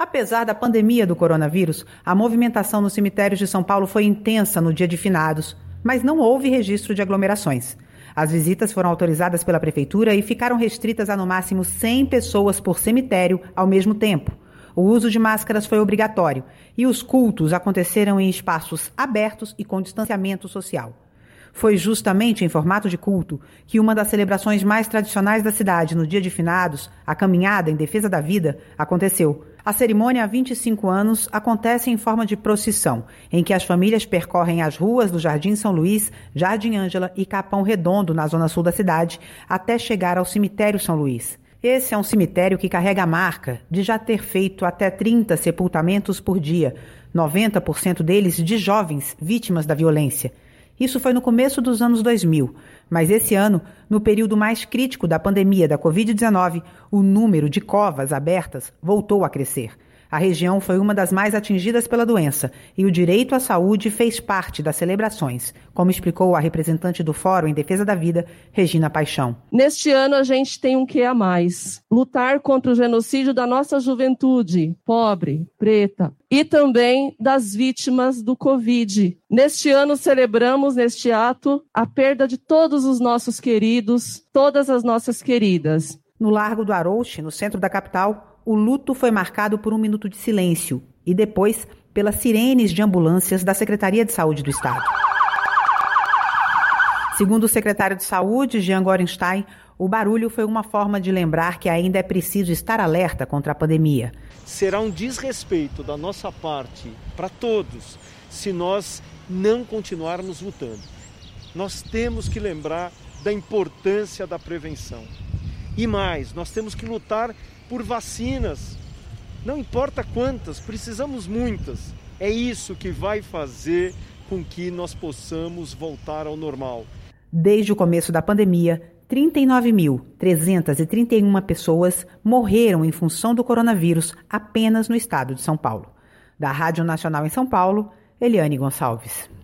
Apesar da pandemia do coronavírus, a movimentação nos cemitérios de São Paulo foi intensa no dia de finados, mas não houve registro de aglomerações. As visitas foram autorizadas pela prefeitura e ficaram restritas a no máximo 100 pessoas por cemitério ao mesmo tempo. O uso de máscaras foi obrigatório e os cultos aconteceram em espaços abertos e com distanciamento social. Foi justamente em formato de culto que uma das celebrações mais tradicionais da cidade no dia de finados, a Caminhada em Defesa da Vida, aconteceu. A cerimônia há 25 anos acontece em forma de procissão, em que as famílias percorrem as ruas do Jardim São Luís, Jardim Ângela e Capão Redondo, na zona sul da cidade, até chegar ao Cemitério São Luís. Esse é um cemitério que carrega a marca de já ter feito até 30 sepultamentos por dia, 90% deles de jovens vítimas da violência. Isso foi no começo dos anos 2000, mas esse ano, no período mais crítico da pandemia da Covid-19, o número de covas abertas voltou a crescer. A região foi uma das mais atingidas pela doença e o direito à saúde fez parte das celebrações, como explicou a representante do Fórum em Defesa da Vida, Regina Paixão. Neste ano a gente tem um quê a mais. Lutar contra o genocídio da nossa juventude, pobre, preta, e também das vítimas do Covid. Neste ano celebramos, neste ato, a perda de todos os nossos queridos, todas as nossas queridas. No Largo do Arouche, no centro da capital, o luto foi marcado por um minuto de silêncio e depois pelas sirenes de ambulâncias da Secretaria de Saúde do Estado. Segundo o secretário de Saúde, Jean Gorenstein, o barulho foi uma forma de lembrar que ainda é preciso estar alerta contra a pandemia. Será um desrespeito da nossa parte para todos se nós não continuarmos lutando. Nós temos que lembrar da importância da prevenção. E mais, nós temos que lutar por vacinas. Não importa quantas, precisamos muitas. É isso que vai fazer com que nós possamos voltar ao normal. Desde o começo da pandemia, 39.331 pessoas morreram em função do coronavírus apenas no estado de São Paulo. Da Rádio Nacional em São Paulo, Eliane Gonçalves.